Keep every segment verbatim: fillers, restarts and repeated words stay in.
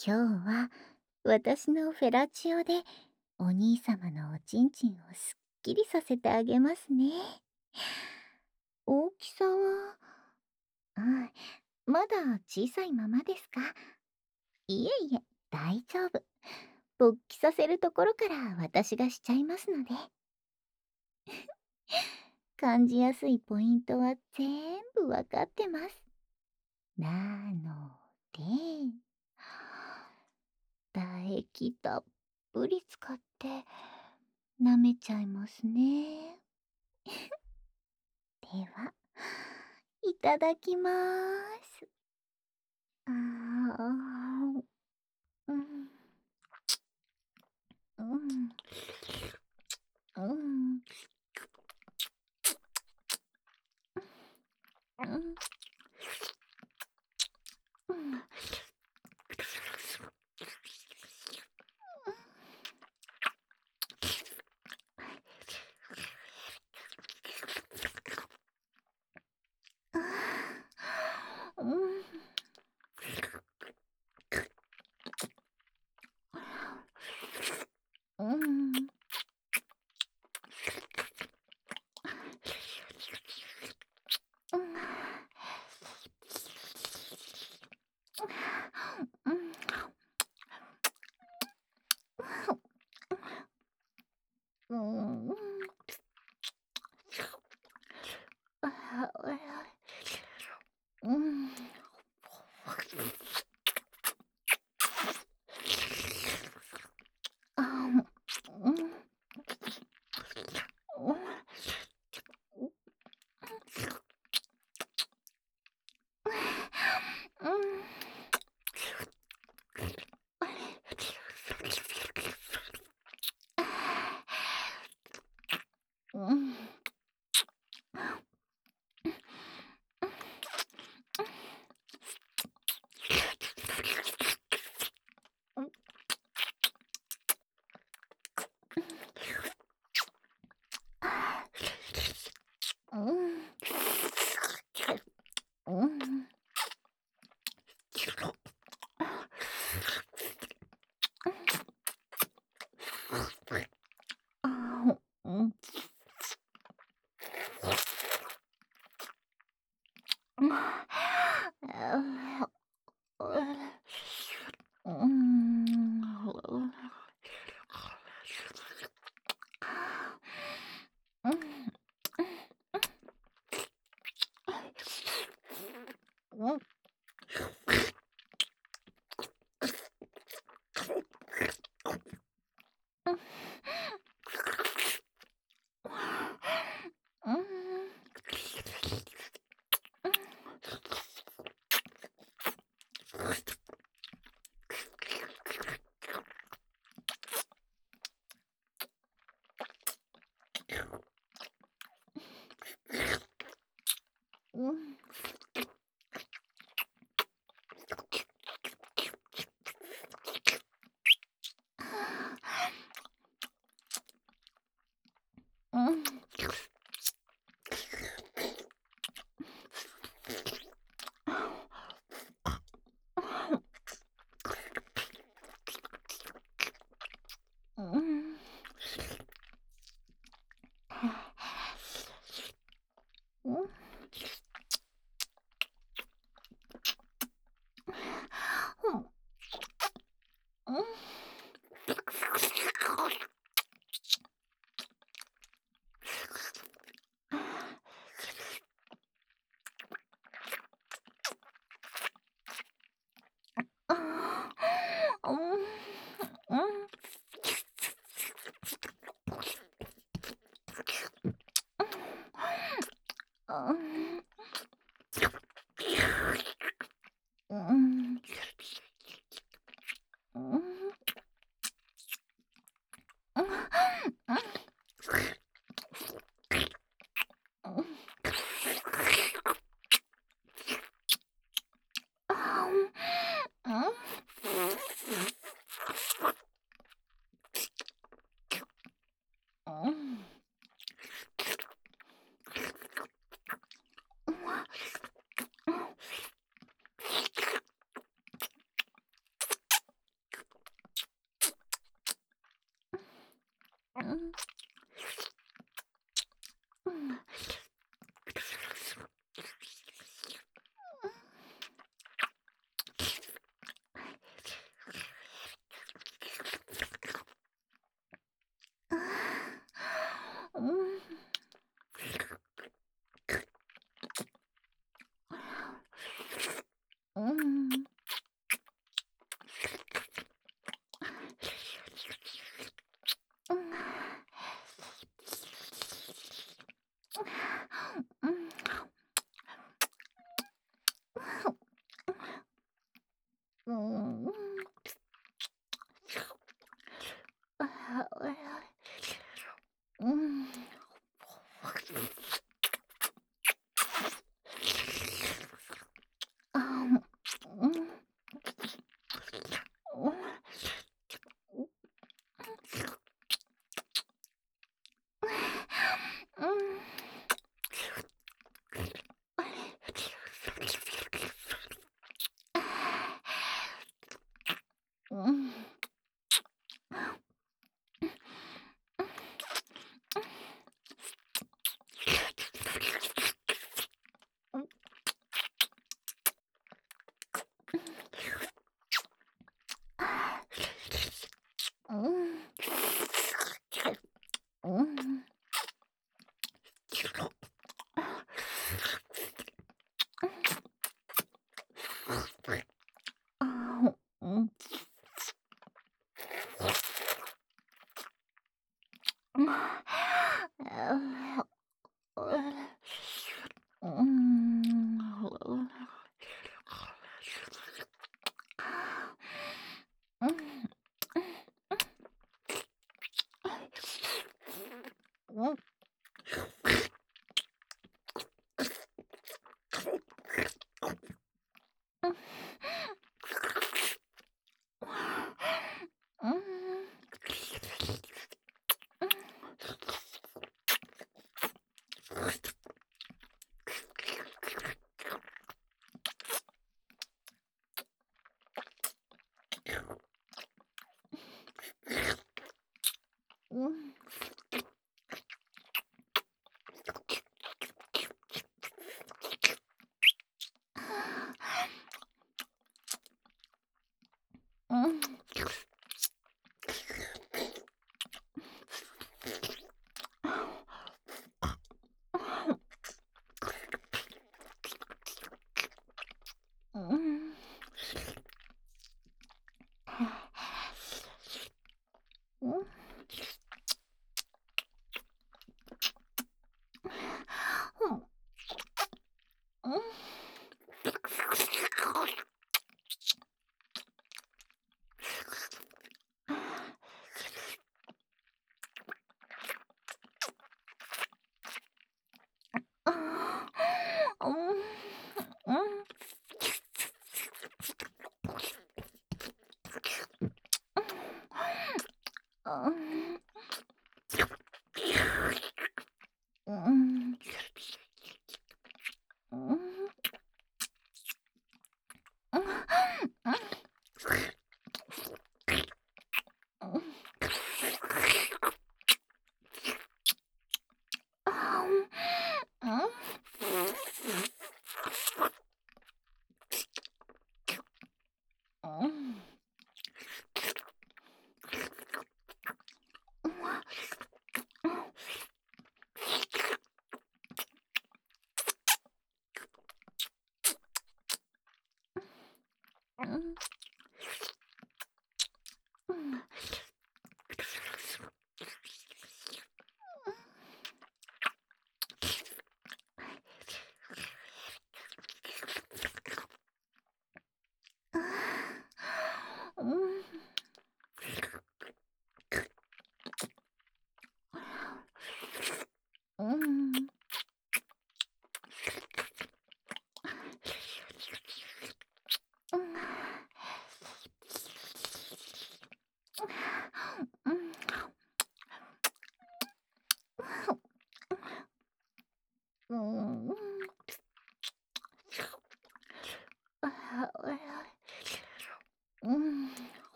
今日は私のフェラチオでお兄様のおちんちんをすっきりさせてあげますね。大きさは、うん、まだ小さいままですか？いえいえ、大丈夫。勃起させるところから私がしちゃいますので。感じやすいポイントは全部わかってます。なので、唾液たっぷり使って舐めちゃいますね。では、いただきまーす。あー、うん、うん、うん、うん、うん、うん、うん、うん、うん、うん、うん、あ、うん、うん、うん、うん、うん、あ、うん、うん、うん、うん、うん、うん、うん、うん、うん、うん、うん、うん、うん、うん、うん、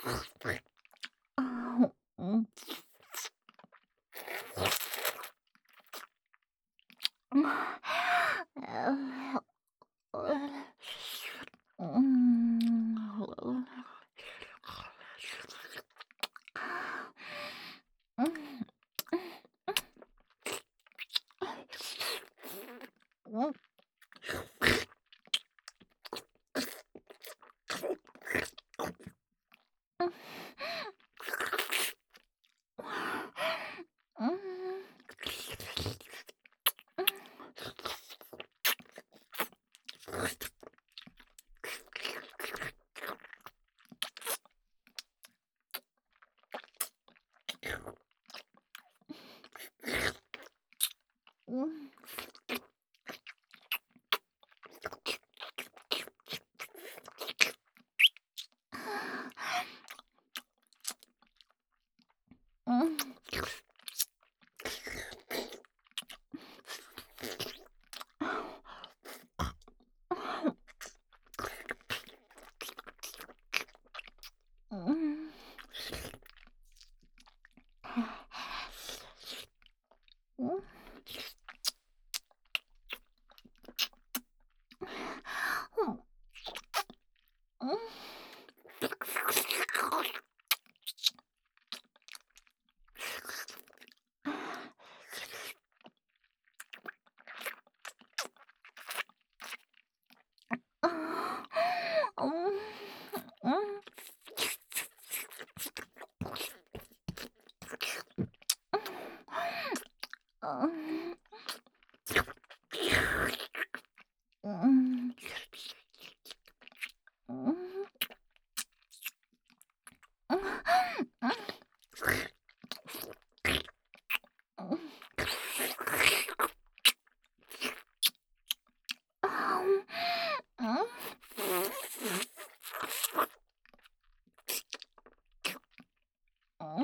あうん。うん。うん。うん。うん。うん。うん。うん。うん。うん。うん。うん。うん。うん。うん。うん。うん。うん。あうん。うん。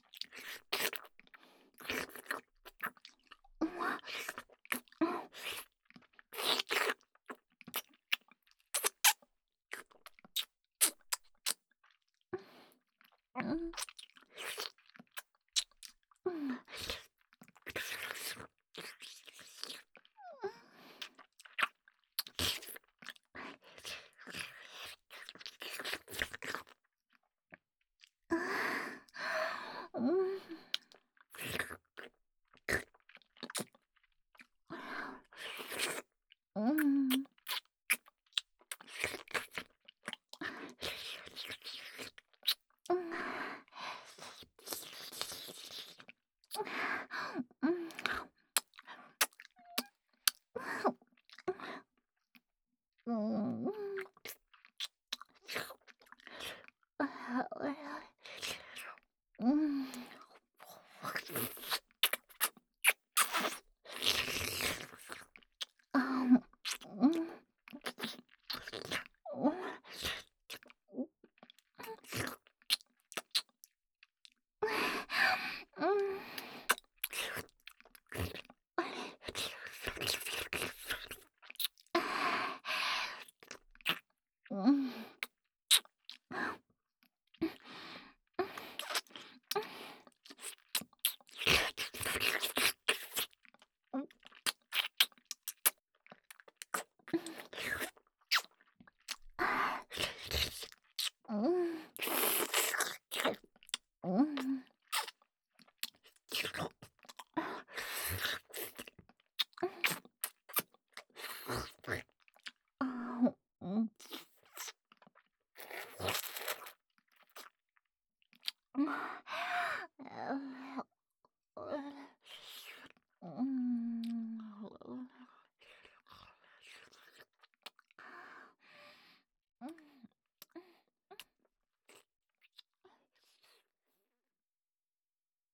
うん。うん。うん。うん。うん。うん。うん。うん。あうん。うん。うん。うん。うん。あうん。